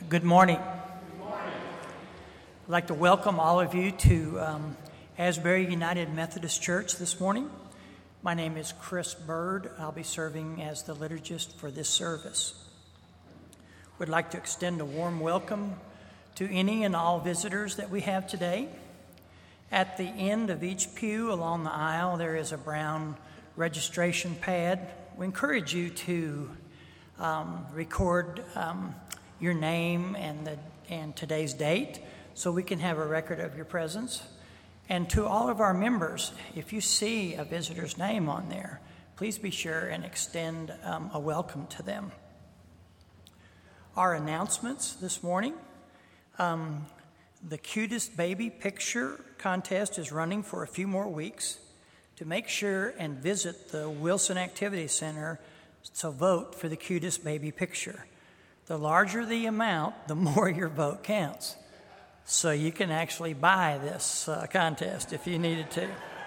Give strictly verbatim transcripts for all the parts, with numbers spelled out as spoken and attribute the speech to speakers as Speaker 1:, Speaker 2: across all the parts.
Speaker 1: Good morning. Good morning. I'd like to welcome all of you to um, Asbury United Methodist Church this morning. My name is Chris Bird. I'll be serving as the liturgist for this service. We'd like to extend a warm welcome to any and all visitors that we have today. At the end of each pew along the aisle, there is a brown registration pad. We encourage you to um, record um, your name and the and today's date so we can have a record of your presence. And to all of our members, if you see a visitor's name on there, please be sure and extend um, a welcome to them. Our announcements this morning. Um, the Cutest Baby Picture contest is running for a few more weeks. To make sure and visit the Wilson Activity Center to vote for the cutest baby picture. The larger the amount, the more your vote counts. So you can actually buy this uh, contest if you needed to.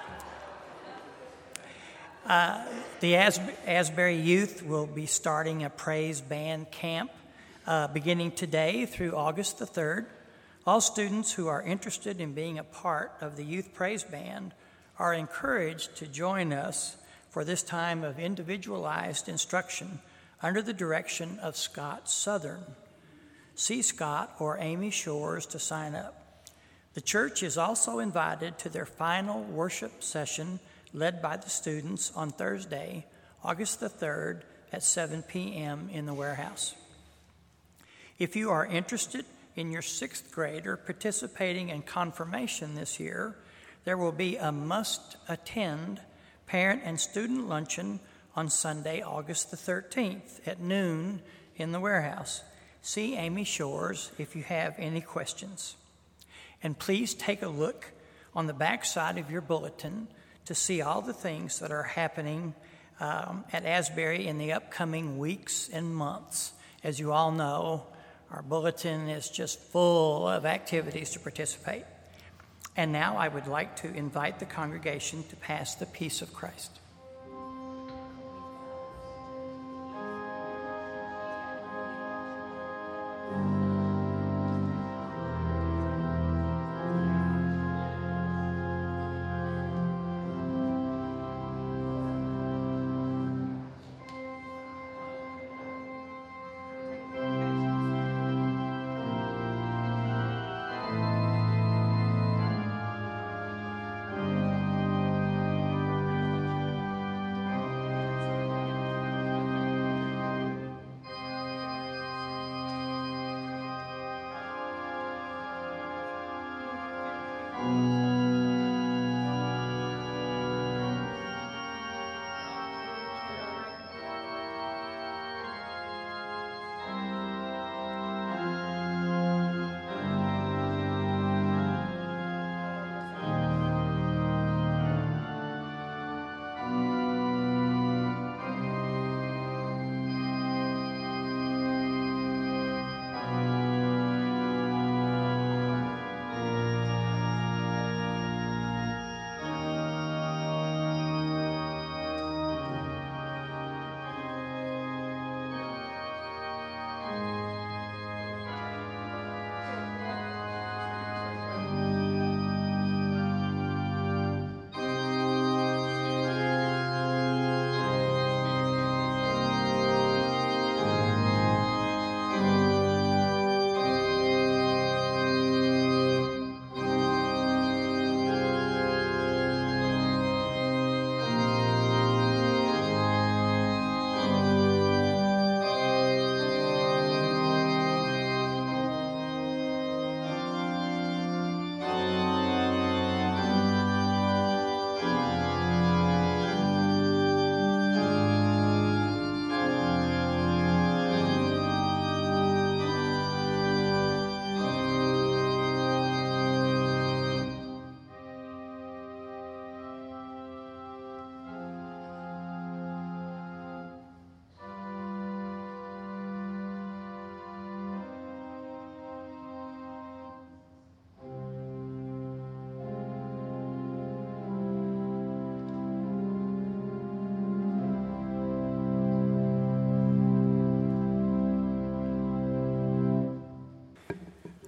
Speaker 1: Uh, the As- Asbury Youth will be starting a praise band camp uh, beginning today through August the third. All students who are interested in being a part of the Youth Praise Band are encouraged to join us for this time of individualized instruction under the direction of Scott Southern. See Scott or Amy Shores to sign up. The church is also invited to their final worship session led by the students on Thursday, August the third at seven p.m. in the warehouse. If you are interested in your sixth grader participating in confirmation this year, there will be a must-attend parent and student luncheon on Sunday, August the thirteenth at noon in the warehouse. See Amy Shores if you have any questions. And please take a look on the back side of your bulletin to see all the things that are happening um, at Asbury in the upcoming weeks and months. As you all know, our bulletin is just full of activities to participate. And now I would like to invite the congregation to pass the peace of Christ.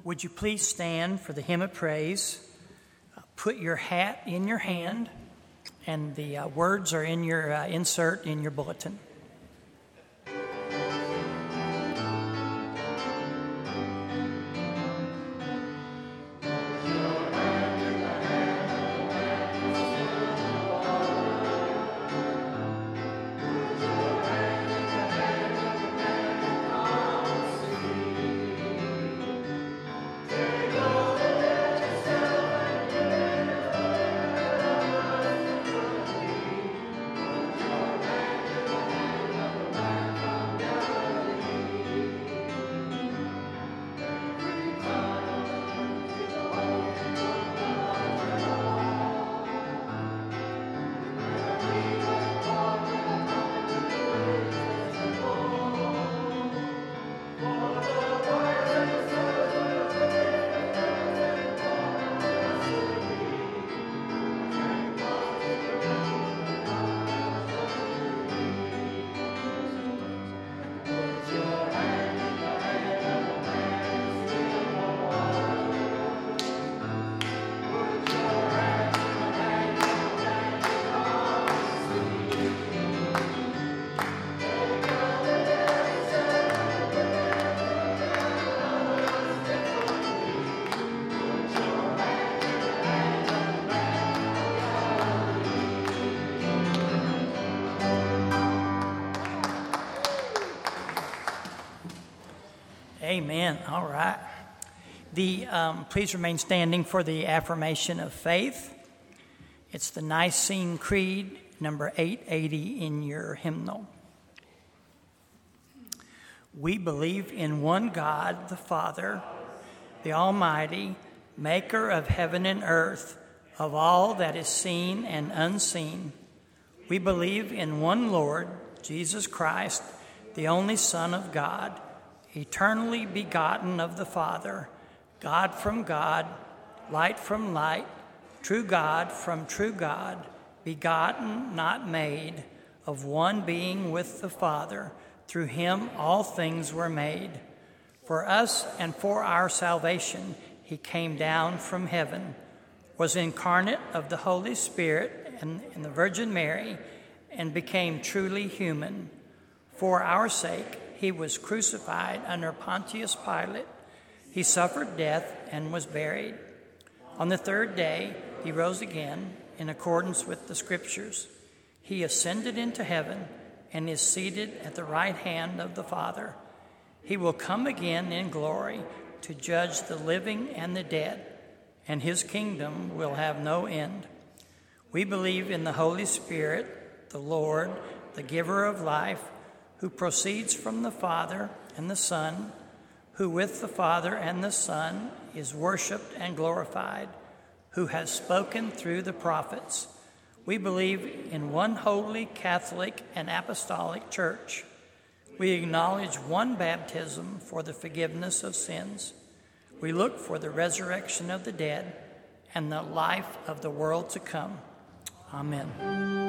Speaker 1: Would you please stand for the hymn of praise? Uh, put your hat in your hand, and the uh, words are in your uh, insert in your bulletin. Amen. All right. The um, please remain standing for the affirmation of faith. It's the Nicene Creed, number eight eighty in your hymnal. We believe in one God, the Father, the Almighty, maker of heaven and earth, of all that is seen and unseen. We believe in one Lord, Jesus Christ, the only Son of God, eternally begotten of the Father, God from God, light from light, true God from true God, begotten, not made, of one being with the Father. Through him all things were made. For us and for our salvation he came down from heaven, was incarnate of the Holy Spirit and, and the Virgin Mary, and became truly human. For our sake he was crucified under Pontius Pilate. He suffered death and was buried. On the third day, he rose again in accordance with the Scriptures. He ascended into heaven and is seated at the right hand of the Father. He will come again in glory to judge the living and the dead, and his kingdom will have no end. We believe in the Holy Spirit, the Lord, the giver of life, who proceeds from the Father and the Son, who with the Father and the Son is worshiped and glorified, who has spoken through the prophets. We believe in one holy, Catholic, and apostolic church. We acknowledge one baptism for the forgiveness of sins. We look for the resurrection of the dead and the life of the world to come. Amen.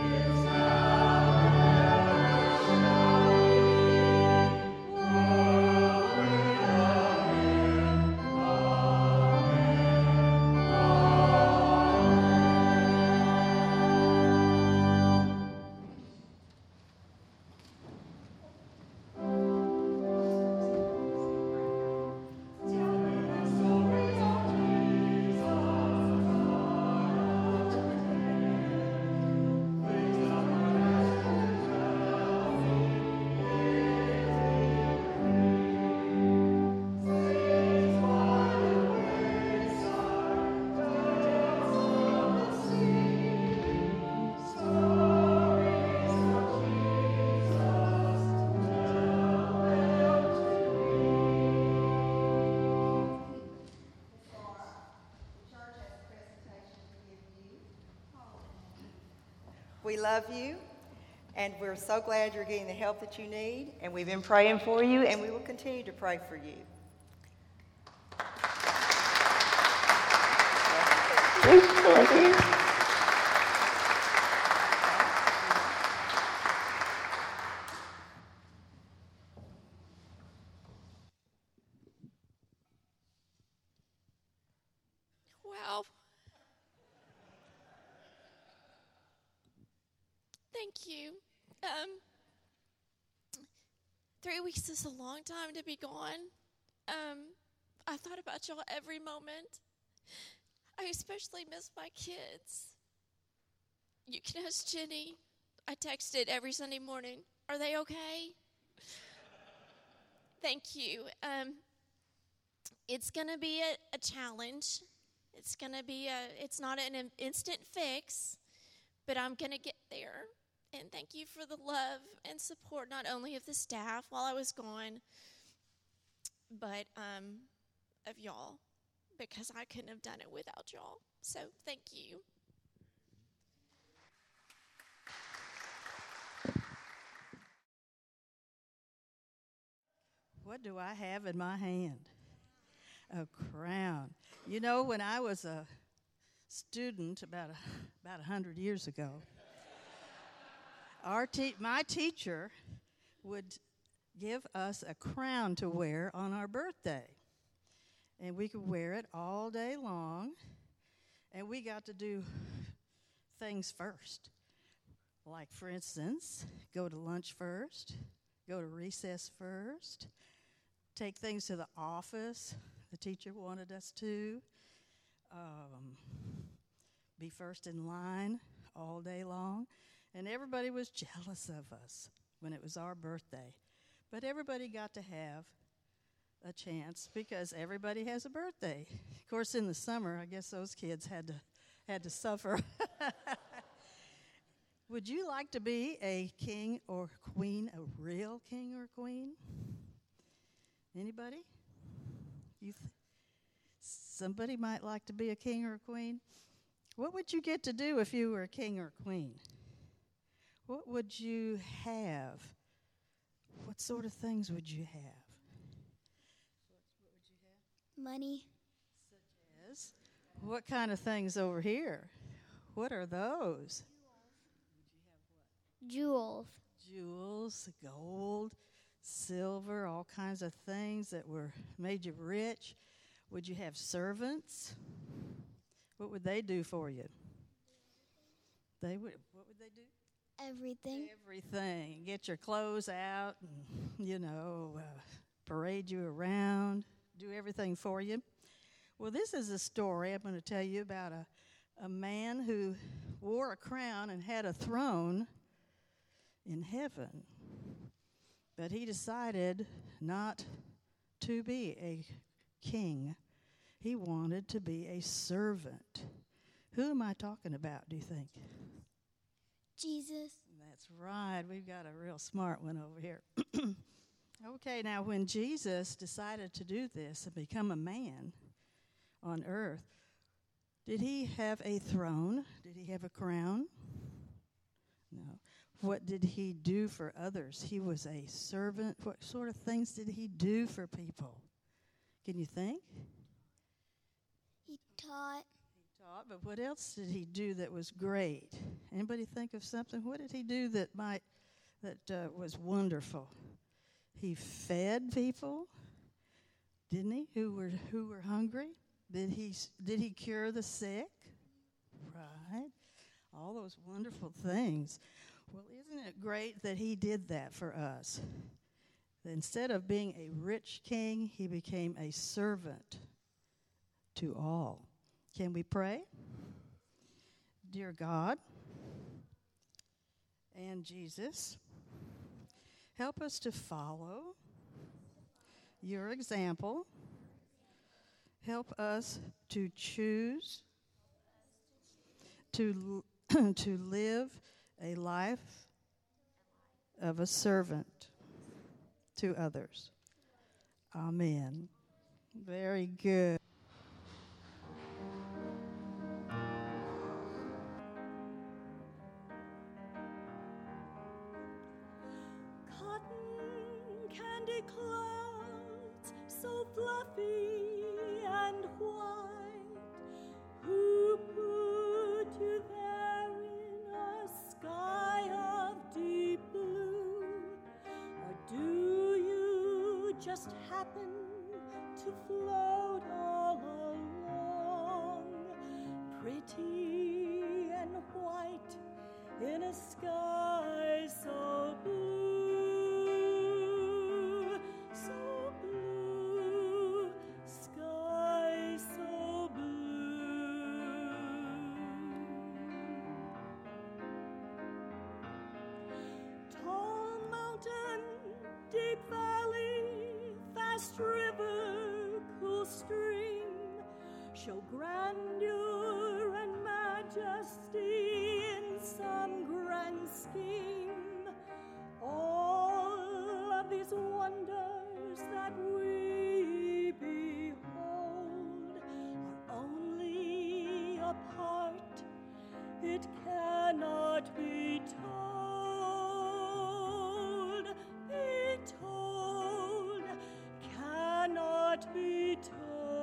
Speaker 2: Lord. We love you, and we're so glad you're getting the help that you need, and we've been praying for you, and we will continue to pray for you.
Speaker 3: Wow. Thank you. Um, three weeks is a long time to be gone. Um, I thought about y'all every moment. I especially miss my kids. You can ask Jenny. I texted every Sunday morning. Are they okay? Thank you. Um, it's going to be a, a challenge. It's going to be a, it's not an instant fix, but I'm going to get there. And thank you for the love and support, not only of the staff while I was gone, but um, of y'all, because I couldn't have done it without y'all. So thank you.
Speaker 4: What do I have in my hand? A crown. You know, when I was a student about a, about a hundred years ago, our te- my teacher would give us a crown to wear on our birthday. And we could wear it all day long. And we got to do things first. Like, for instance, go to lunch first, go to recess first, take things to the office. The teacher wanted us to. Um, be first in line all day long. And everybody was jealous of us when it was our birthday. But everybody got to have a chance because everybody has a birthday. Of course, in the summer, I guess those kids had to had to suffer. Would you like to be a king or queen, a real king or queen? Anybody? You th- somebody might like to be a king or a queen. What would you get to do if you were a king or a queen? What would you have? What sort of things would you have? What would you have?
Speaker 5: Money.
Speaker 4: Such as? What kind of things over here? What are those?
Speaker 5: Jewels.
Speaker 4: Jewels, gold, silver, all kinds of things that were made you rich. Would you have servants? What would they do for you? They would. What would they do?
Speaker 5: Everything.
Speaker 4: Everything. Get your clothes out and, you know, uh, parade you around, do everything for you. Well, this is a story I'm going to tell you about a, a man who wore a crown and had a throne in heaven. But he decided not to be a king. He wanted to be a servant. Who am I talking about, do you think?
Speaker 5: Jesus.
Speaker 4: That's right. We've got a real smart one over here. Okay, now when Jesus decided to do this and become a man on earth, did he have a throne? Did he have a crown? No. What did he do for others? He was a servant. What sort of things did he do for people? Can you think?
Speaker 5: He taught.
Speaker 4: Taught, but what else did he do that was great? Anybody think of something? What did he do that might that uh, was wonderful? He fed people, didn't he? Who were who were hungry? Did he did he cure the sick? Right, all those wonderful things. Well, isn't it great that he did that for us? That instead of being a rich king, he became a servant to all. Can we pray? Dear God and Jesus, help us to follow your example. Help us to choose to, to live a life of a servant to others. Amen. Very good.
Speaker 6: cotton candy clouds so fluffy and white? Who put you there in a sky of deep blue? Or do you just happen to float all along, pretty and white in a sky so blue, so blue, sky so blue? Tall mountain, deep valley, fast river, cool stream, show grandeur and majesty in some grand scheme. All of these wonders that we behold are only a part, it cannot be told, be told, cannot be told.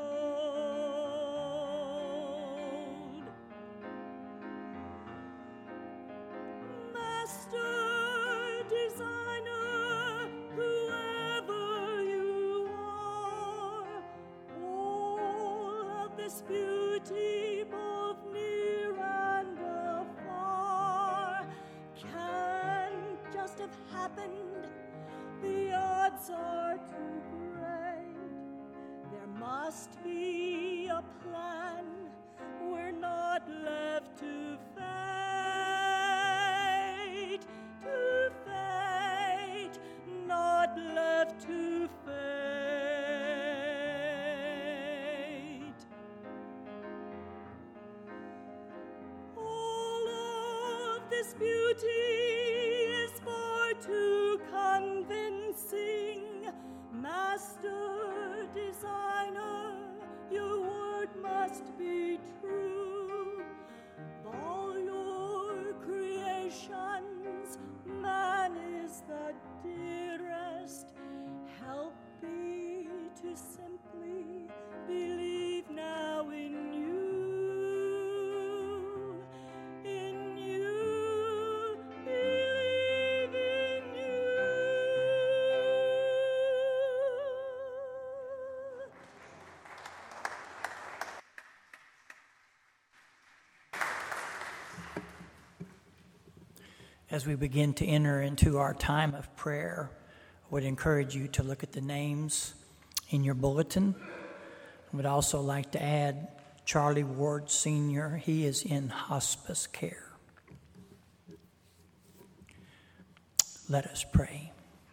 Speaker 6: Master designer, whoever you are, all of this beauty both near and afar can't just have happened. The odds are too great. There must be a plan. We're not left to fate, to fate, not left to fate. All of this beauty is far too convincing. Master designer, your word must be true. Of all your creations, man is the dearest. Help me to simply believe now in you, in you, believe in you.
Speaker 1: As we begin to enter into our time of prayer, I would encourage you to look at the names in your bulletin. I would also like to add Charlie Ward Senior He is in hospice care. Let us pray.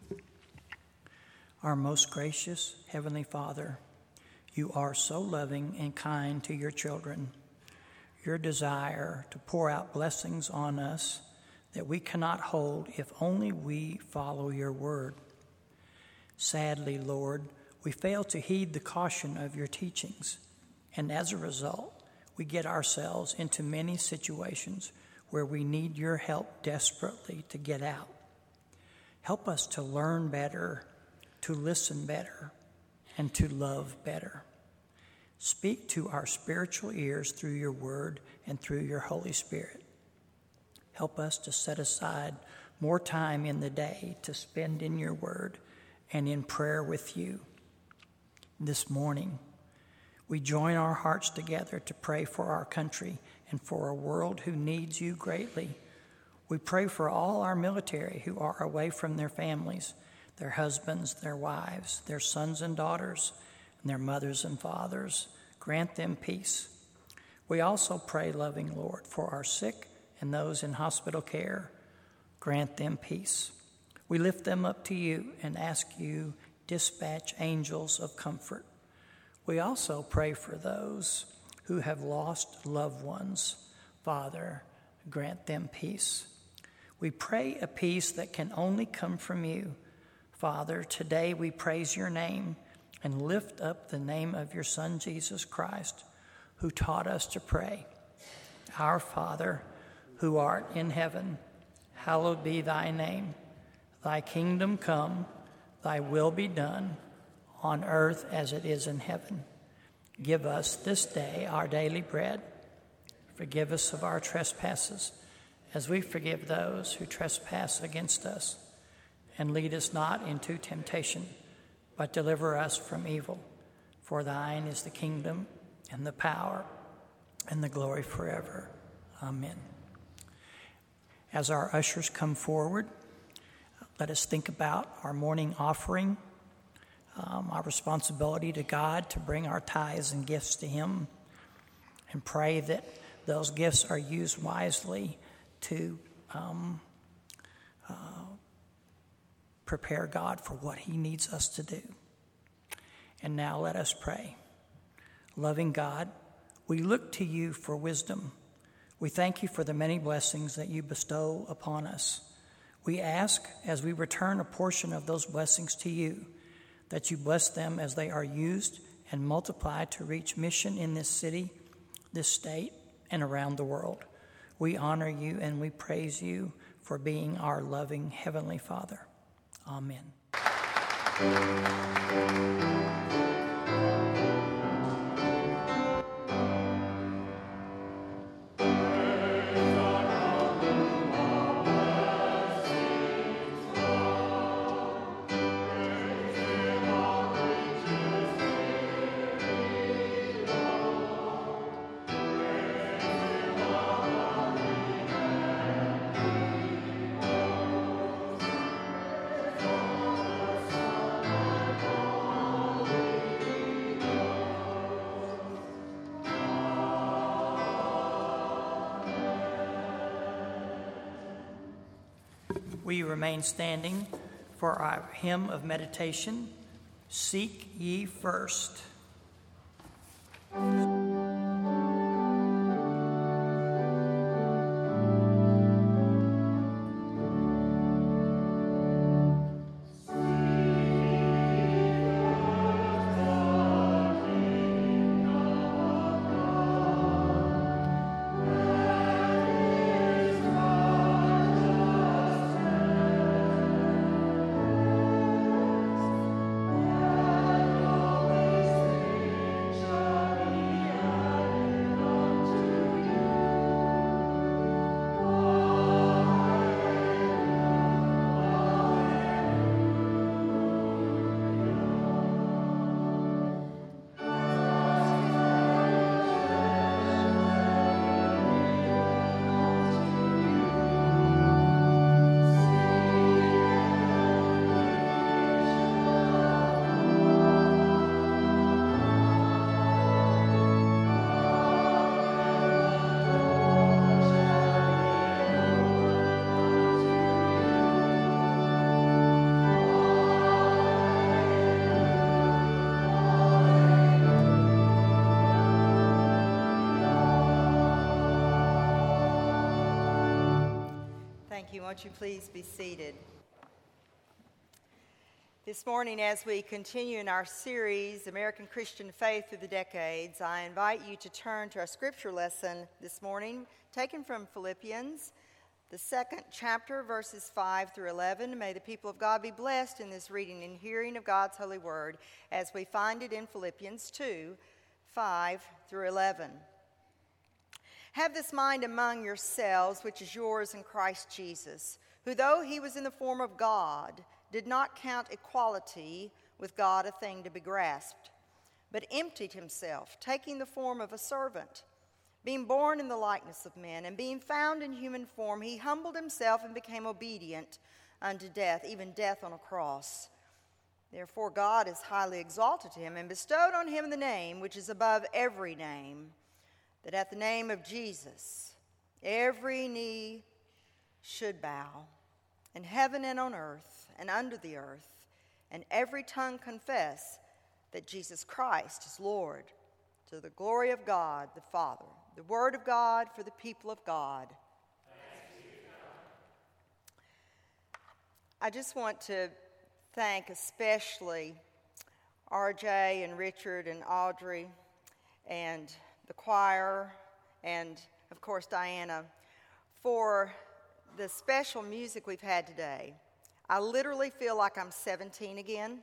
Speaker 1: Our most gracious Heavenly Father, you are so loving and kind to your children. Your desire to pour out blessings on us that we cannot hold if only we follow your word. Sadly, Lord, we fail to heed the caution of your teachings, and as a result, we get ourselves into many situations where we need your help desperately to get out. Help us to learn better, to listen better, and to love better. Speak to our spiritual ears through your word and through your Holy Spirit. Help us to set aside more time in the day to spend in your word and in prayer with you. This morning, we join our hearts together to pray for our country and for a world who needs you greatly. We pray for all our military who are away from their families, their husbands, their wives, their sons and daughters, and their mothers and fathers. Grant them peace. We also pray, loving Lord, for our sick and those in hospital care. Grant them peace. We lift them up to you and ask you, dispatch angels of comfort. We also pray for those who have lost loved ones. Father, grant them peace. We pray a peace that can only come from you. Father, today we praise your name and lift up the name of your Son, Jesus Christ, who taught us to pray. Our Father, who art in heaven, hallowed be thy name. Thy kingdom come, thy will be done, on earth as it is in heaven. Give us this day our daily bread. Forgive us of our trespasses, as we forgive those who trespass against us. And lead us not into temptation, but deliver us from evil. For thine is the kingdom, and the power, and the glory forever. Amen. As our ushers come forward, let us think about our morning offering, um, our responsibility to God to bring our tithes and gifts to Him, and pray that those gifts are used wisely to um, uh, prepare God for what He needs us to do. And now let us pray. Loving God, we look to You for wisdom. We thank You for the many blessings that You bestow upon us. We ask, as we return a portion of those blessings to You, that You bless them as they are used and multiplied to reach mission in this city, this state, and around the world. We honor You and we praise You for being our loving Heavenly Father. Amen. We remain standing for our hymn of meditation, Seek Ye First.
Speaker 2: Thank you. Won't you please be seated? This morning, as we continue in our series, American Christian Faith Through the Decades, I invite you to turn to our scripture lesson this morning, taken from Philippians, the second chapter, verses five through eleven. May the people of God be blessed in this reading and hearing of God's holy word, as we find it in Philippians two, five through eleven. Have this mind among yourselves, which is yours in Christ Jesus, who, though he was in the form of God, did not count equality with God a thing to be grasped, but emptied himself, taking the form of a servant. Being born in the likeness of men, and being found in human form, he humbled himself and became obedient unto death, even death on a cross. Therefore God has highly exalted him and bestowed on him the name which is above every name, that at the name of Jesus every knee should bow, in heaven and on earth and under the earth, and every tongue confess that Jesus Christ is Lord, to the glory of God the Father. The word of God for the people of God. Thanks be to God. I just want to thank especially R J and Richard and Audrey and the choir, and of course Diana, for the special music we've had today. I literally feel like I'm seventeen again.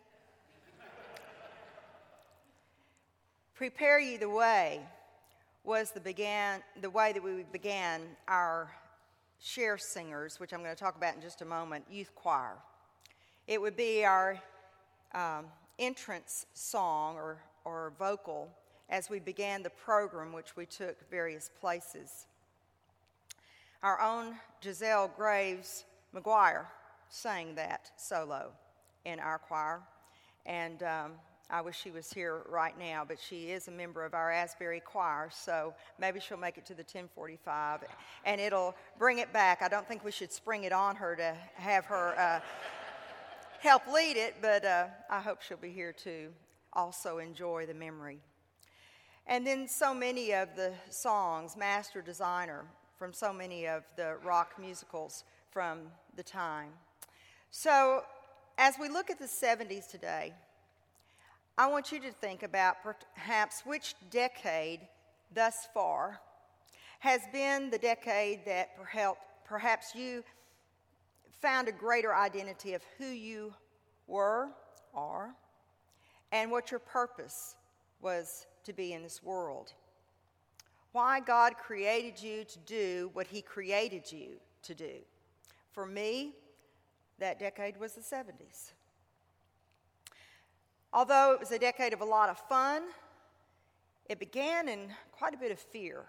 Speaker 2: Prepare Ye the Way was the, began, the way that we began our Share Singers, which I'm going to talk about in just a moment, youth choir. It would be our um, entrance song or, or vocal as we began the program, which we took various places. Our own Giselle Graves McGuire sang that solo in our choir, and um, I wish she was here right now, but she is a member of our Asbury choir, so maybe she'll make it to the ten forty-five, and it'll bring it back. I don't think we should spring it on her to have her uh, help lead it, but uh, I hope she'll be here to also enjoy the memory. And then so many of the songs, Master Designer, from so many of the rock musicals from the time. So as we look at the seventies today, I want you to think about perhaps which decade thus far has been the decade that perhaps you found a greater identity of who you were, are, and what your purpose was to be in this world. Why God created you to do what He created you to do. For me, that decade was the seventies. Although it was a decade of a lot of fun, it began in quite a bit of fear.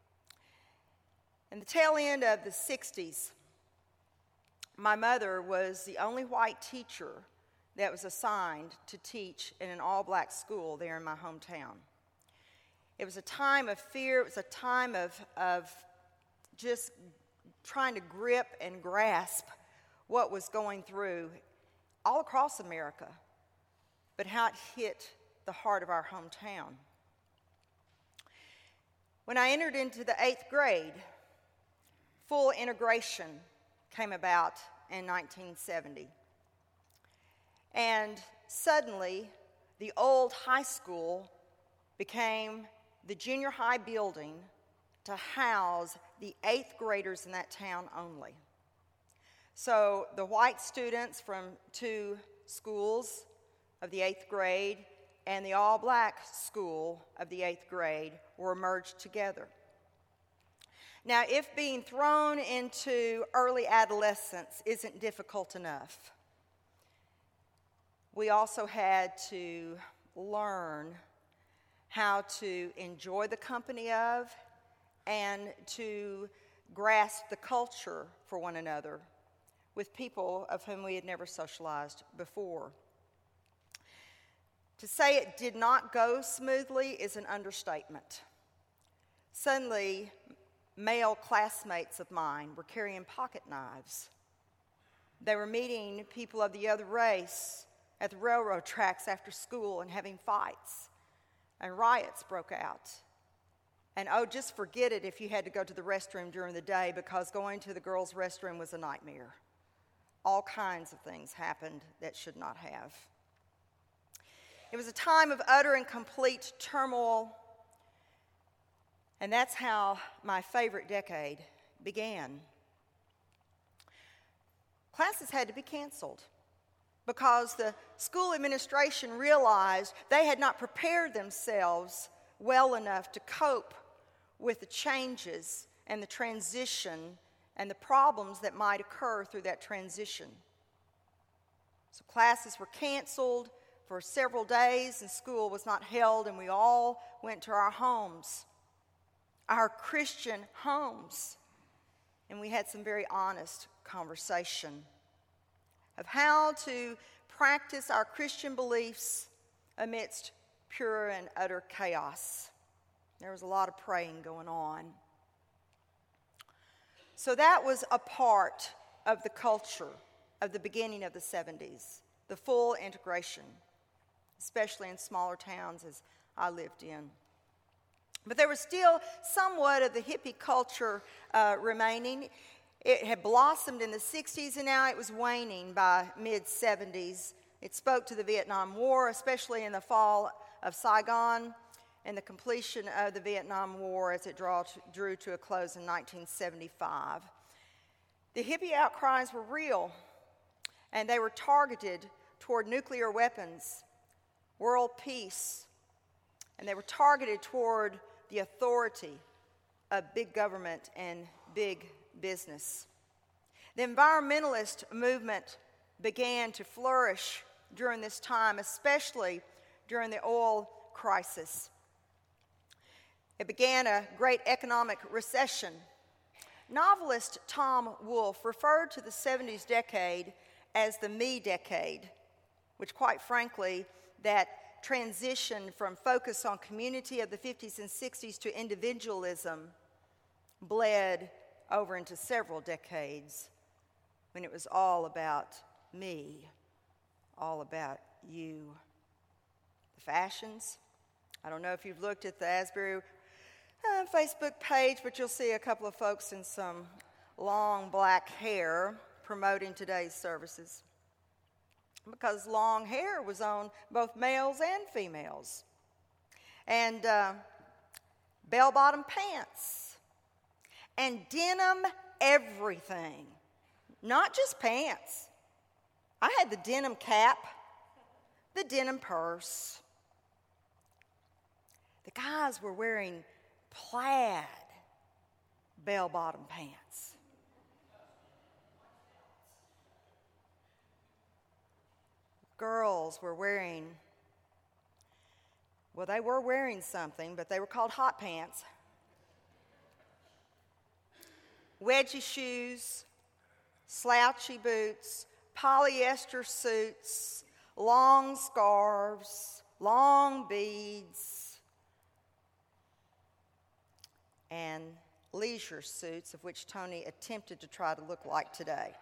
Speaker 2: In the tail end of the sixties, my mother was the only white teacher that was assigned to teach in an all-black school there in my hometown. It was a time of fear. It was a time of, of just trying to grip and grasp what was going through all across America, but how it hit the heart of our hometown. When I entered into the eighth grade, full integration came about in nineteen seventy. And suddenly, the old high school became the junior high building to house the eighth graders in that town only. So the white students from two schools of the eighth grade and the all-black school of the eighth grade were merged together. Now, if being thrown into early adolescence isn't difficult enough, we also had to learn how to enjoy the company of and to grasp the culture for one another with people of whom we had never socialized before. To say it did not go smoothly is an understatement. Suddenly, male classmates of mine were carrying pocket knives. They were meeting people of the other race at the railroad tracks after school and having fights, and riots broke out. And oh, just forget it if you had to go to the restroom during the day, because going to the girls' restroom was a nightmare. All kinds of things happened that should not have. It was a time of utter and complete turmoil, and that's how my favorite decade began. Classes had to be canceled because the school administration realized they had not prepared themselves well enough to cope with the changes and the transition and the problems that might occur through that transition. So classes were canceled for several days, and school was not held, and we all went to our homes, our Christian homes, and we had some very honest conversation of how to practice our Christian beliefs amidst pure and utter chaos. There was a lot of praying going on. So that was a part of the culture of the beginning of the seventies, the full integration, especially in smaller towns as I lived in. But there was still somewhat of the hippie culture uh, remaining. It had blossomed in the sixties, and now it was waning by mid-seventies. It spoke to the Vietnam War, especially in the fall of Saigon and the completion of the Vietnam War as it draw to, drew to a close in nineteen seventy-five. The hippie outcries were real, and they were targeted toward nuclear weapons, world peace, and they were targeted toward the authority of big government and big business. The environmentalist movement began to flourish during this time, especially during the oil crisis. It began a great economic recession. Novelist Tom Wolfe referred to the seventies decade as the me decade, which quite frankly, that transition from focus on community of the fifties and sixties to individualism bled over into several decades when it was all about me, all about you. The fashions, I don't know if you've looked at the Asbury uh, Facebook page, but you'll see a couple of folks in some long black hair promoting today's services, because long hair was on both males and females. And uh, bell-bottom pants and denim everything, not just pants. I had the denim cap, the denim purse. The guys were wearing plaid bell-bottom pants. Girls were wearing, well, they were wearing something, but they were called hot pants. Wedgie shoes, slouchy boots, polyester suits, long scarves, long beads, and leisure suits, of which Tony attempted to try to look like today.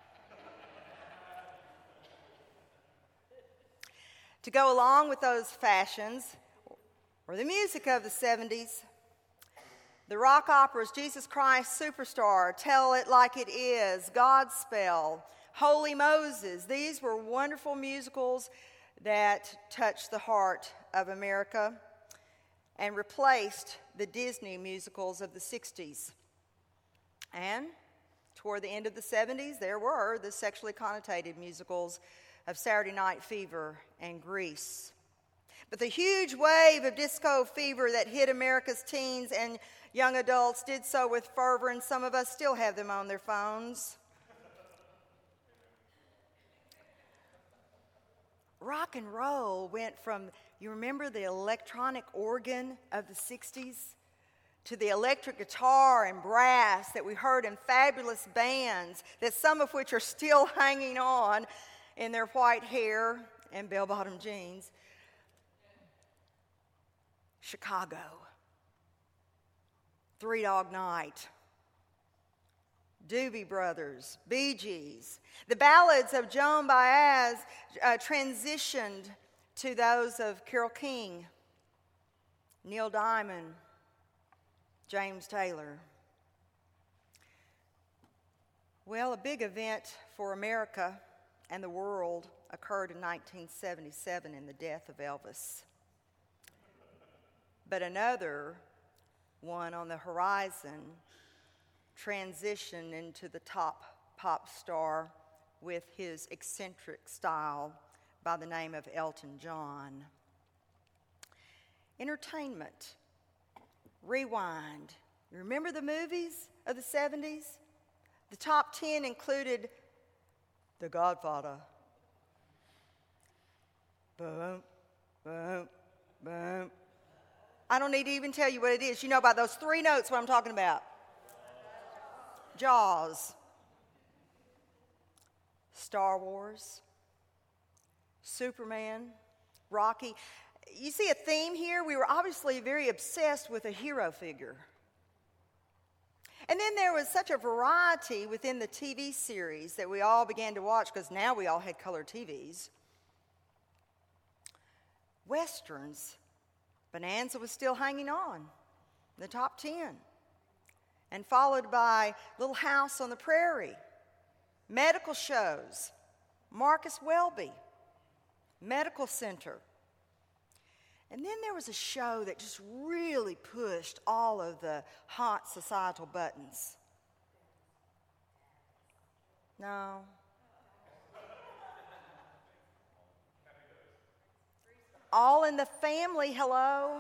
Speaker 2: To go along with those fashions were the music of the seventies. The rock operas, Jesus Christ Superstar, Tell It Like It Is, Godspell, Holy Moses. These were wonderful musicals that touched the heart of America and replaced the Disney musicals of the sixties. And toward the end of the seventies, there were the sexually connotated musicals of Saturday Night Fever and Grease. But the huge wave of disco fever that hit America's teens and young adults did so with fervor, and some of us still have them on their phones. Rock and roll went from, you remember the electronic organ of the sixties, to the electric guitar and brass that we heard in fabulous bands, that some of which are still hanging on in their white hair and bell-bottom jeans. Chicago, Three Dog Night, Doobie Brothers, Bee Gees. The ballads of Joan Baez uh, transitioned to those of Carole King, Neil Diamond, James Taylor. Well, a big event for America and the world occurred in nineteen seventy-seven in the death of Elvis. But another one on the horizon transitioned into the top pop star with his eccentric style by the name of Elton John. Entertainment. Rewind. You remember the movies of the seventies? The top ten included The Godfather. Boom, boom, boom. I don't need to even tell you what it is. You know about those three notes what I'm talking about. Jaws. Star Wars. Superman. Rocky. You see a theme here? We were obviously very obsessed with a hero figure. And then there was such a variety within the T V series that we all began to watch, because now we all had color T Vs. Westerns. Bonanza was still hanging on, the top ten. And followed by Little House on the Prairie. Medical shows. Marcus Welby. Medical Center. And then there was a show that just really pushed all of the hot societal buttons. No. All in the Family, hello.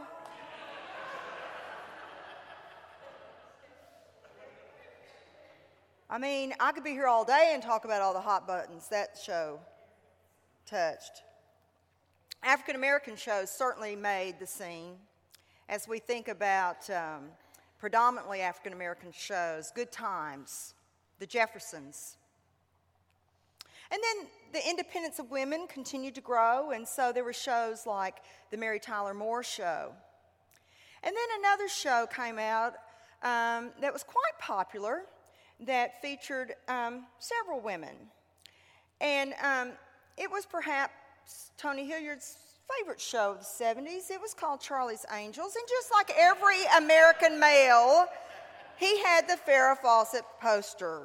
Speaker 2: I mean, I could be here all day and talk about all the hot buttons that show touched. African American shows certainly made the scene as we think about um, predominantly African American shows, Good Times, The Jeffersons. And then the independence of women continued to grow, and so there were shows like The Mary Tyler Moore Show. And then another show came out um, that was quite popular that featured um, several women. And um, it was perhaps Tony Hilliard's favorite show of the seventies. It was called Charlie's Angels. And just like every American male, he had the Farrah Fawcett poster.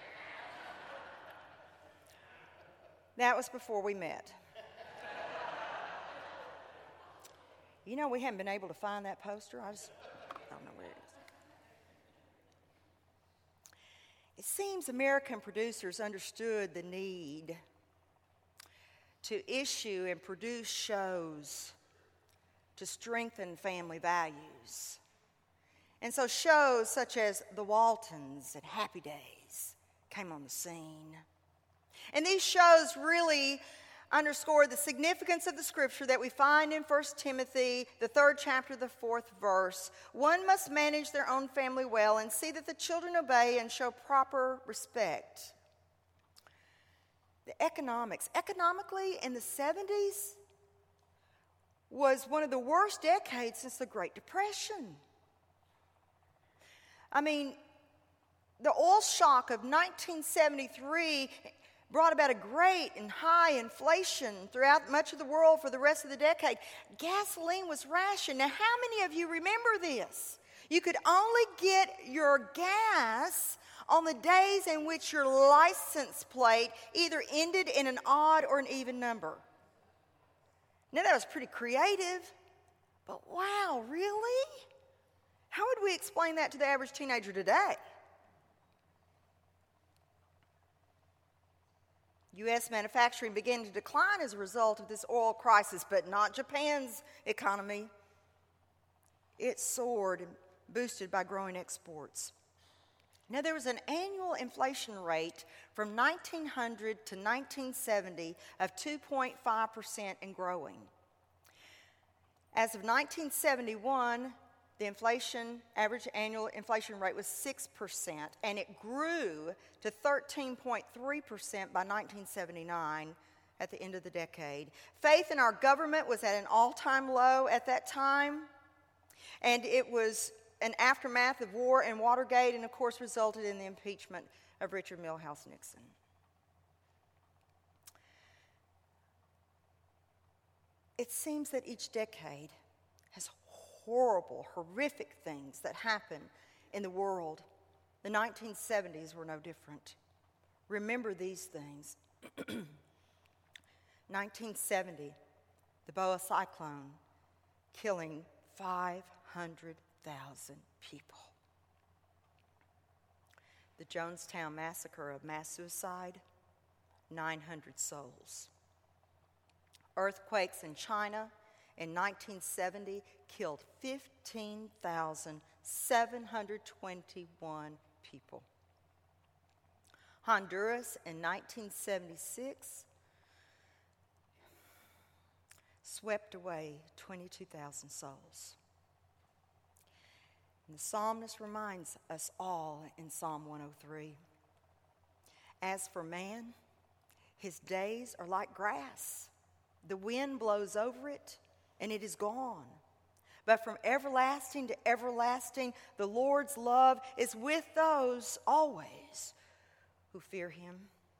Speaker 2: That was before we met. You know, we haven't been able to find that poster. I just don't know where it is. It seems American producers understood the need to issue and produce shows to strengthen family values. And so shows such as The Waltons and Happy Days came on the scene. And these shows really underscore the significance of the scripture that we find in First Timothy, the third chapter, the fourth verse. One must manage their own family well and see that the children obey and show proper respect. The economics. Economically, in the seventies, was one of the worst decades since the Great Depression. I mean, the oil shock of nineteen seventy-three brought about a great and high inflation throughout much of the world for the rest of the decade. Gasoline was rationed. Now, how many of you remember this? You could only get your gas on the days in which your license plate either ended in an odd or an even number. Now, that was pretty creative, but wow, really? How would we explain that to the average teenager today? U S manufacturing began to decline as a result of this oil crisis, but not Japan's economy. It soared, boosted by growing exports. Now, there was an annual inflation rate from nineteen hundred to nineteen seventy of two point five percent and growing. As of nineteen seventy-one, the inflation, average annual inflation rate was six percent, and it grew to thirteen point three percent by nineteen seventy-nine at the end of the decade. Faith in our government was at an all-time low at that time, and it was an aftermath of war and Watergate, and of course resulted in the impeachment of Richard Milhous Nixon. It seems that each decade has horrible, horrific things that happen in the world. The nineteen seventies were no different. Remember these things. nineteen seventy, the Boa cyclone, killing five hundred thousand people. The Jonestown massacre of mass suicide, nine hundred souls. Earthquakes in China in nineteen seventy killed fifteen thousand seven hundred twenty-one people. Honduras in nineteen seventy-six swept away twenty-two thousand souls. And the psalmist reminds us all in Psalm one oh three, as for man, his days are like grass. The wind blows over it, and it is gone. But from everlasting to everlasting, the Lord's love is with those always who fear him.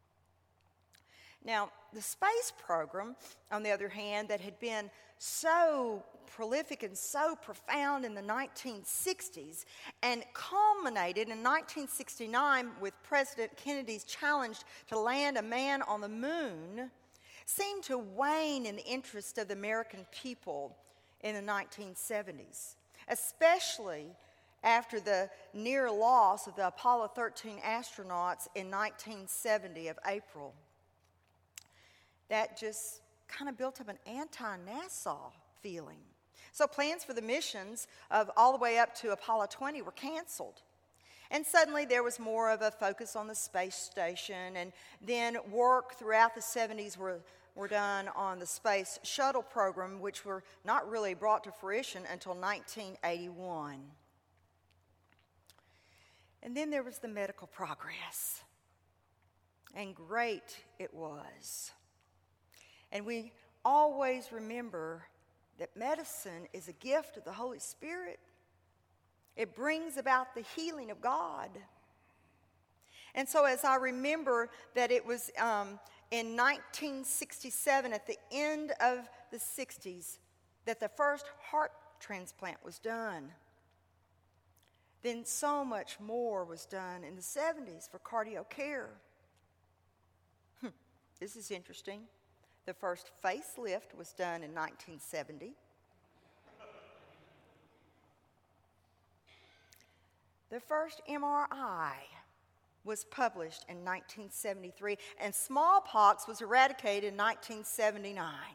Speaker 2: Now, the space program, on the other hand, that had been so prolific and so profound in the nineteen sixties and culminated in nineteen sixty-nine with President Kennedy's challenge to land a man on the moon, seemed to wane in the interest of the American people in the nineteen seventies, especially after the near loss of the Apollo thirteen astronauts in nineteen seventy of April. That just kind of built up an anti-NASA feeling. So plans for the missions of all the way up to Apollo twenty were canceled. And suddenly there was more of a focus on the space station, and then work throughout the seventies were, were done on the space shuttle program, which were not really brought to fruition until nineteen eighty-one. And then there was the medical progress, and great it was. And we always remember that medicine is a gift of the Holy Spirit. It brings about the healing of God. And so as I remember that it was um, in nineteen sixty-seven, at the end of the sixties, that the first heart transplant was done. Then so much more was done in the seventies for cardio care. Hm, this is interesting. The first facelift was done in nineteen seventy. The first M R I was published in nineteen seventy-three, and smallpox was eradicated in nineteen seventy-nine.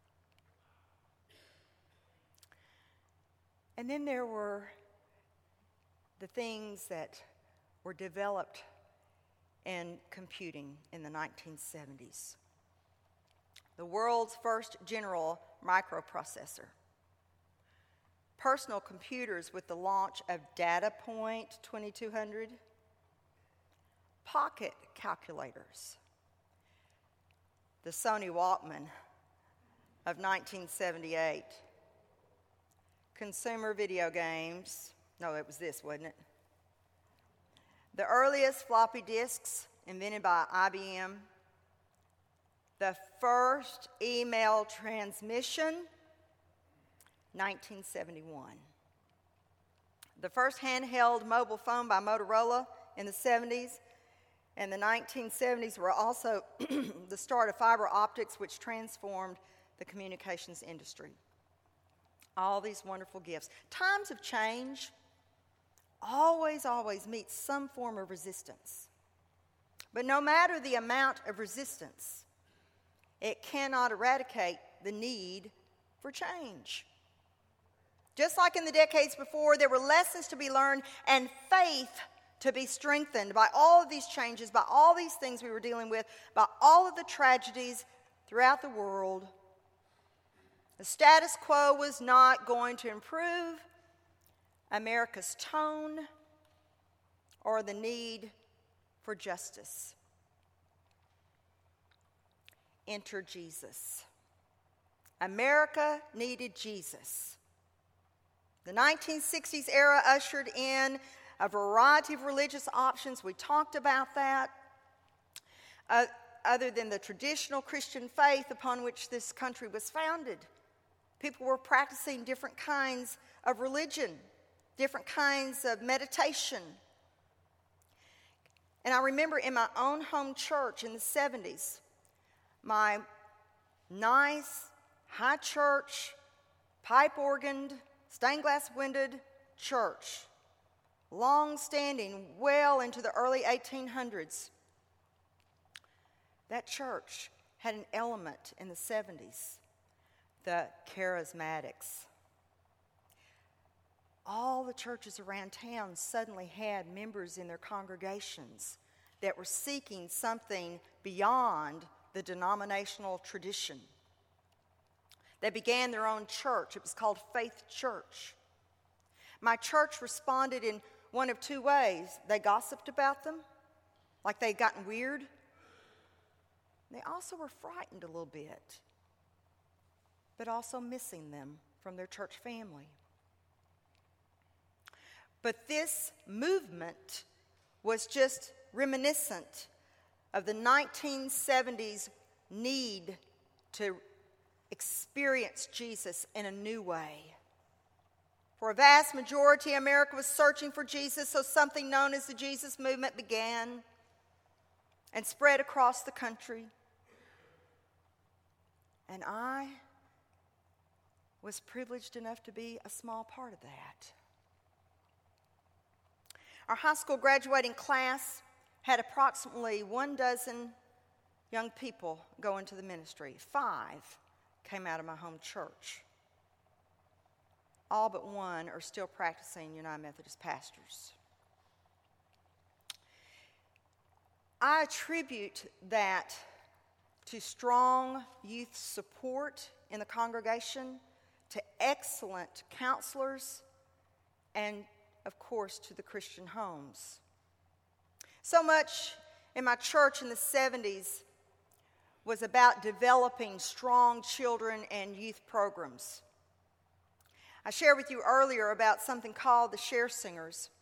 Speaker 2: And then there were the things that were developed in computing in the nineteen seventies. The world's first general microprocessor. Personal computers with the launch of DataPoint twenty-two hundred. Pocket calculators. The Sony Walkman of nineteen seventy-eight. Consumer video games. No, it was this, wasn't it? The earliest floppy disks invented by I B M. The first email transmission, nineteen seventy-one. The first handheld mobile phone by Motorola in the seventies. And the nineteen seventies were also the start of fiber optics, which transformed the communications industry. All these wonderful gifts. Times of change always, always meet some form of resistance. But no matter the amount of resistance, it cannot eradicate the need for change. Just like in the decades before, there were lessons to be learned and faith to be strengthened by all of these changes, by all these things we were dealing with, by all of the tragedies throughout the world. The status quo was not going to improve America's tone or the need for justice. Enter Jesus. America needed Jesus. The nineteen sixties era ushered in a variety of religious options. We talked about that. Uh, other than the traditional Christian faith upon which this country was founded, people were practicing different kinds of religion, different kinds of meditation. And I remember in my own home church in the seventies, my nice, high church, pipe organed, stained glass windowed church, long-standing, well into the early eighteen hundreds. That church had an element in the seventies, the charismatics. All the churches around town suddenly had members in their congregations that were seeking something beyond the denominational tradition. They began their own church. It was called Faith Church. My church responded in one of two ways. They gossiped about them, like they'd gotten weird. They also were frightened a little bit, but also missing them from their church family. But this movement was just reminiscent of the nineteen seventies need to experience Jesus in a new way. For a vast majority, America was searching for Jesus, so something known as the Jesus movement began and spread across the country. And I was privileged enough to be a small part of that. Our high school graduating class had approximately one dozen young people go into the ministry. Five came out of my home church. All but one are still practicing United Methodist pastors. I attribute that to strong youth support in the congregation, to excellent counselors, and, of course, to the Christian homes. So much in my church in the seventies was about developing strong children and youth programs. I shared with you earlier about something called the Share Singers.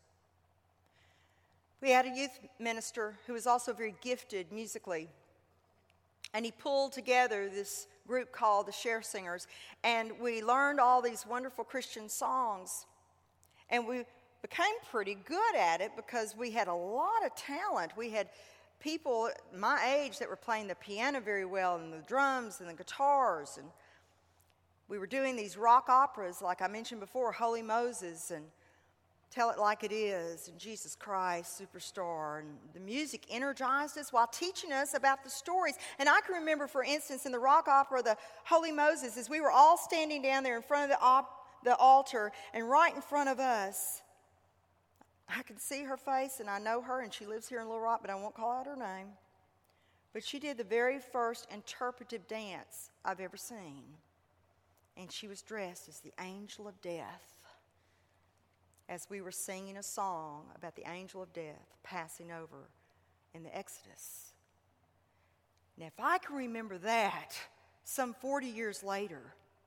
Speaker 2: We had a youth minister who was also very gifted musically, and he pulled together this group called the Share Singers, and we learned all these wonderful Christian songs, and we became pretty good at it because we had a lot of talent. We had people my age that were playing the piano very well, and the drums and the guitars, and we were doing these rock operas, like I mentioned before, Holy Moses and Tell It Like It Is and Jesus Christ Superstar. And the music energized us while teaching us about the stories. And I can remember, for instance, in the rock opera, the Holy Moses, as we were all standing down there in front of the, op- the altar, and right in front of us, I can see her face, and I know her, and she lives here in Little Rock, but I won't call out her name. But she did the very first interpretive dance I've ever seen. And she was dressed as the angel of death as we were singing a song about the angel of death passing over in the Exodus. Now, if I can remember that some forty years later,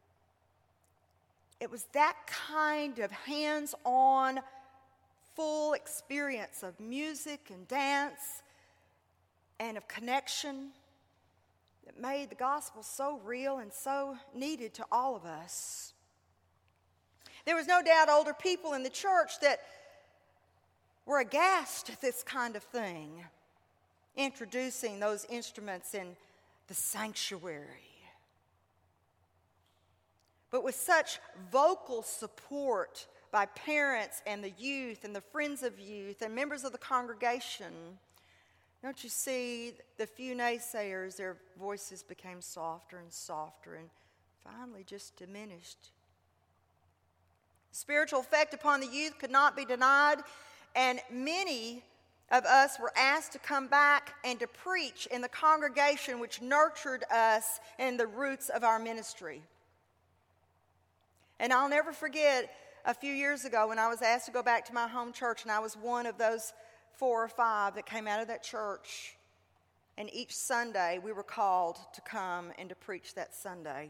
Speaker 2: it was that kind of hands-on, full experience of music and dance and of connection that made the gospel so real and so needed to all of us. There was no doubt older people in the church that were aghast at this kind of thing, introducing those instruments in the sanctuary. But with such vocal support by parents and the youth and the friends of youth and members of the congregation, don't you see the few naysayers, their voices became softer and softer and finally just diminished. Spiritual effect upon the youth could not be denied, and many of us were asked to come back and to preach in the congregation which nurtured us in the roots of our ministry. And I'll never forget a few years ago when I was asked to go back to my home church, and I was one of those four or five that came out of that church. And each Sunday we were called to come and to preach that Sunday.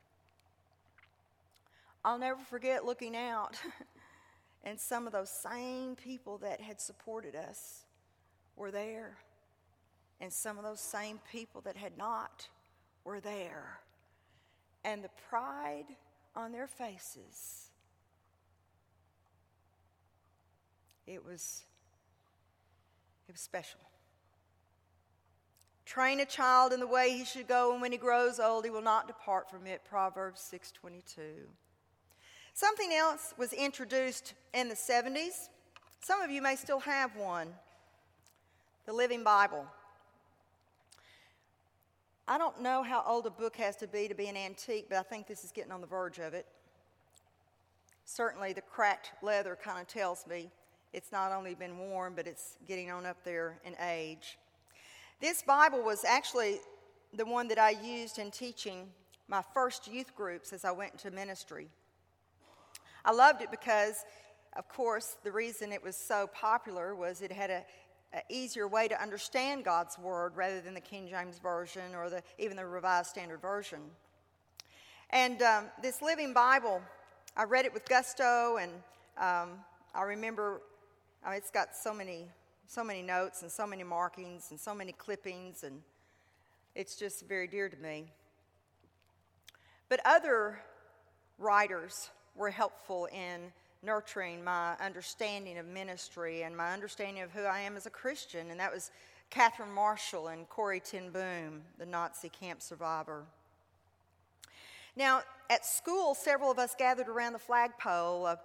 Speaker 2: I'll never forget looking out and some of those same people that had supported us were there. And some of those same people that had not were there. And the pride on their faces, it was It was special. Train a child in the way he should go, and when he grows old, he will not depart from it. Proverbs six twenty-two. Something else was introduced in the seventies. Some of you may still have one. The Living Bible. I don't know how old a book has to be to be an antique, but I think this is getting on the verge of it. Certainly the cracked leather kind of tells me it's not only been worn, but it's getting on up there in age. This Bible was actually the one that I used in teaching my first youth groups as I went into ministry. I loved it because, of course, the reason it was so popular was it had a, a easier way to understand God's Word rather than the King James Version or the, even the Revised Standard Version. And um, this Living Bible, I read it with gusto, and um, I remember I mean, it's got so many, so many notes and so many markings and so many clippings, and it's just very dear to me. But other writers were helpful in nurturing my understanding of ministry and my understanding of who I am as a Christian, and that was Catherine Marshall and Corrie ten Boom, the Nazi camp survivor. Now, at school, several of us gathered around the flagpole, a,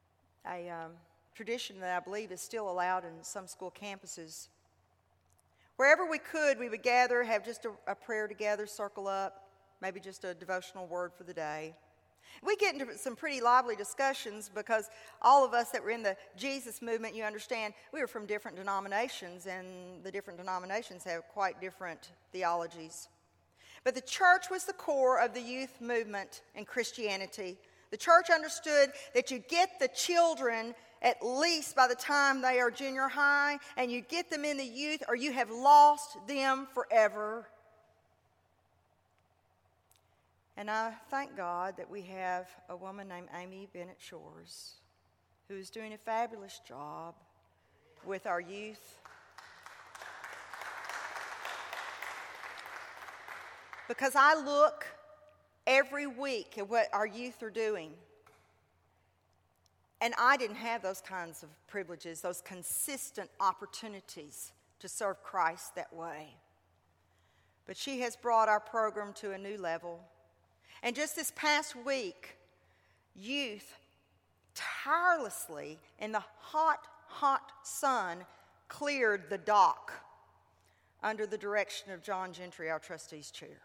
Speaker 2: a um, tradition that I believe is still allowed in some school campuses. Wherever we could, we would gather, have just a, a prayer together, circle up, maybe just a devotional word for the day. We get into some pretty lively discussions because all of us that were in the Jesus movement, you understand, we were from different denominations, and the different denominations have quite different theologies. But the church was the core of the youth movement in Christianity. The church understood that you get the children at least by the time they are junior high, and you get them in the youth, or you have lost them forever. And I thank God that we have a woman named Amy Bennett Shores who is doing a fabulous job with our youth. Because I look every week at what our youth are doing. And I didn't have those kinds of privileges, those consistent opportunities to serve Christ that way. But she has brought our program to a new level. And just this past week, youth tirelessly in the hot, hot sun cleared the dock under the direction of John Gentry, our trustee's chair.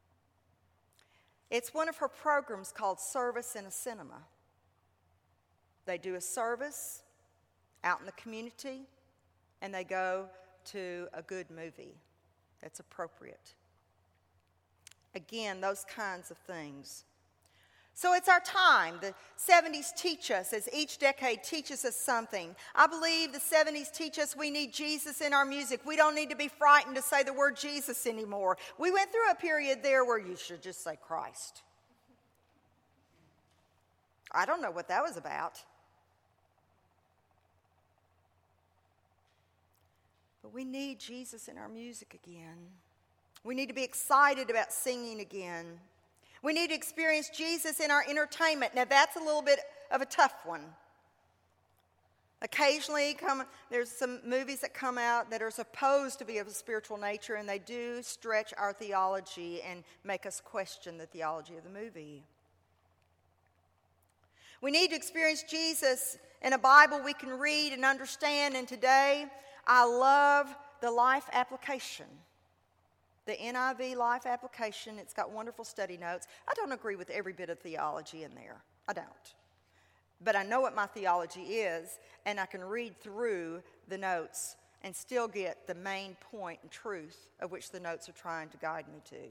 Speaker 2: It's one of her programs called Service in a Cinema. They do a service out in the community, and they go to a good movie that's appropriate. Again, those kinds of things. So it's our time. The seventies teach us, as each decade teaches us something. I believe the seventies teach us we need Jesus in our music. We don't need to be frightened to say the word Jesus anymore. We went through a period there where you should just say Christ. I don't know what that was about. But we need Jesus in our music again. We need to be excited about singing again. We need to experience Jesus in our entertainment. Now, that's a little bit of a tough one. Occasionally, come, there's some movies that come out that are supposed to be of a spiritual nature, and they do stretch our theology and make us question the theology of the movie. We need to experience Jesus in a Bible we can read and understand, and today, I love the Life Application. The N I V Life Application, it's got wonderful study notes. I don't agree with every bit of theology in there. I don't. But I know what my theology is, and I can read through the notes and still get the main point and truth of which the notes are trying to guide me to.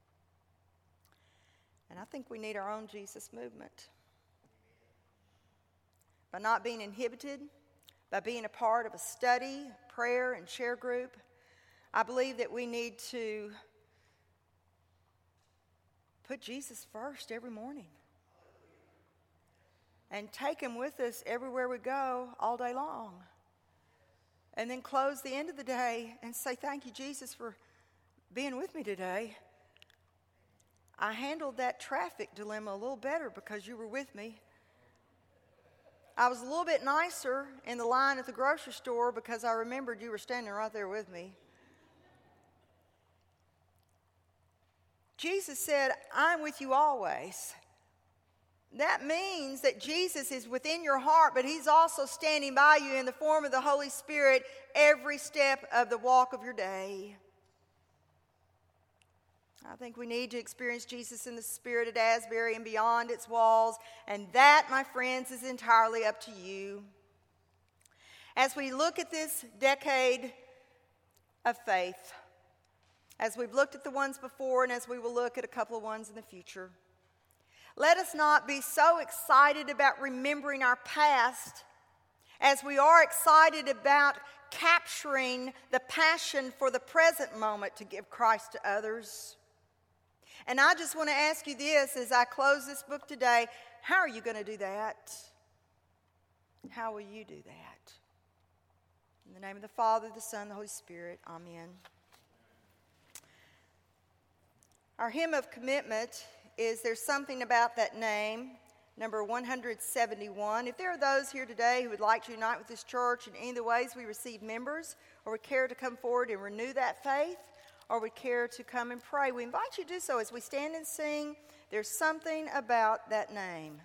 Speaker 2: And I think we need our own Jesus movement. By not being inhibited, by being a part of a study, prayer, and share group, I believe that we need to put Jesus first every morning and take him with us everywhere we go all day long. And then close the end of the day and say, thank you, Jesus, for being with me today. I handled that traffic dilemma a little better because you were with me. I was a little bit nicer in the line at the grocery store because I remembered you were standing right there with me. Jesus said, I'm with you always. That means that Jesus is within your heart, but he's also standing by you in the form of the Holy Spirit every step of the walk of your day. I think we need to experience Jesus in the Spirit at Asbury and beyond its walls, and that, my friends, is entirely up to you. As we look at this decade of faith, as we've looked at the ones before and as we will look at a couple of ones in the future, let us not be so excited about remembering our past as we are excited about capturing the passion for the present moment to give Christ to others. And I just want to ask you this as I close this book today, how are you going to do that? How will you do that? In the name of the Father, the Son, and the Holy Spirit, amen. Our hymn of commitment is There's Something About That Name, number one hundred seventy-one. If there are those here today who would like to unite with this church in any of the ways we receive members, or would care to come forward and renew that faith, or would care to come and pray, we invite you to do so as we stand and sing, There's Something About That Name.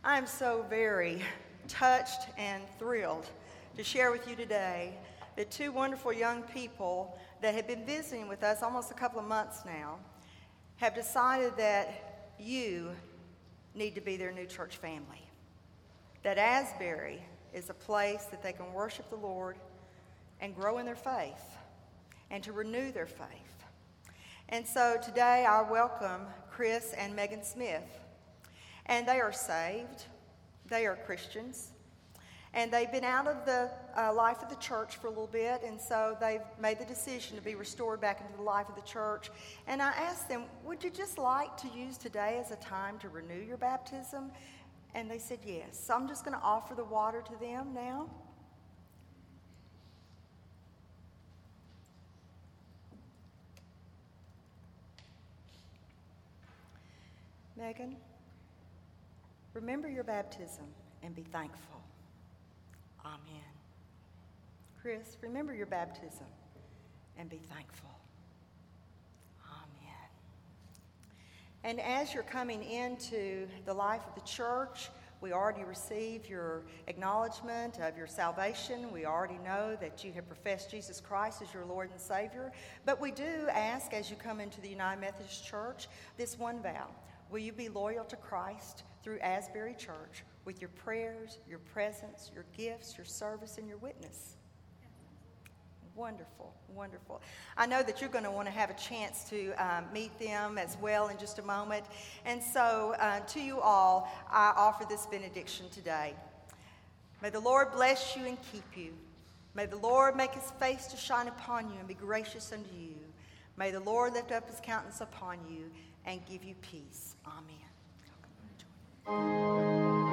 Speaker 2: I'm so very touched and thrilled to share with you today that two wonderful young people that have been visiting with us almost a couple of months now have decided that you need to be their new church family. That Asbury is a place that they can worship the Lord and grow in their faith and to renew their faith. And so today I welcome Chris and Megan Smith. And they are saved, they are Christians, and they've been out of the uh, life of the church for a little bit, and so they've made the decision to be restored back into the life of the church. And I asked them, would you just like to use today as a time to renew your baptism? And they said yes. So I'm just going to offer the water to them now. Megan, remember your baptism and be thankful. Amen. Chris, remember your baptism and be thankful. Amen. And as you're coming into the life of the church, we already received your acknowledgement of your salvation. We already know that you have professed Jesus Christ as your Lord and Savior. But we do ask, as you come into the United Methodist Church, this one vow. Will you be loyal to Christ through Asbury Church with your prayers, your presence, your gifts, your service, and your witness? Wonderful, wonderful. I know that you're going to want to have a chance to um, meet them as well in just a moment. And so uh, to you all, I offer this benediction today. May the Lord bless you and keep you. May the Lord make his face to shine upon you and be gracious unto you. May the Lord lift up his countenance upon you and give you peace. Amen.